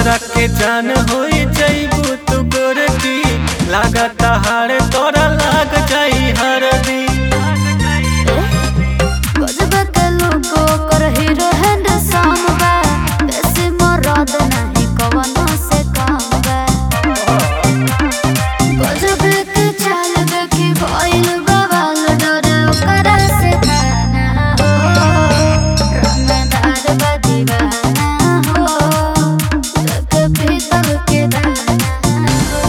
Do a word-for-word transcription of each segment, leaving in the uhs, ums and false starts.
दूसरा के जान होई जइबू तू गोरकी, लागता हार तोरा लाग जाई हरदी। गजब के लोगो कर हीरो हैंडसम बा, बेसी मरद नहीं कवनो से कम बा। गजब के चाल देखी भइल बवाल, डर ओकरा से खाना हो, रंगदार बा दीवाना हो, देख भीतर के दाना हो।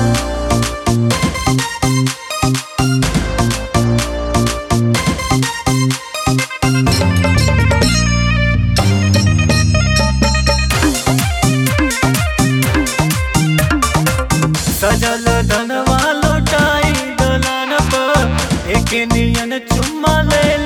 सजल धनवा लौटाई दलान पर, एक नियन चुम्मा ले